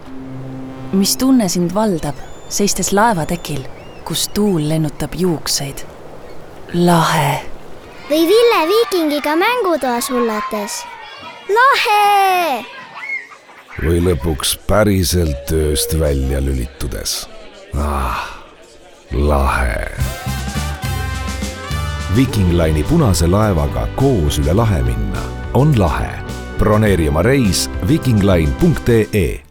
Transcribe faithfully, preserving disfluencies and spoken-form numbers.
Mis tunne sind valdab, seistes laevatekil, kus tuul lennutab juukseid? Lahe! Või Ville Viikingiga mängutoas hullates? Lahe! Või lõpuks päriselt ööst välja lülitudes? Ah, lahe! Viking Line'i punase laevaga koos üle lahe minna on lahe. Broneeri oma reis vikingline punkt ee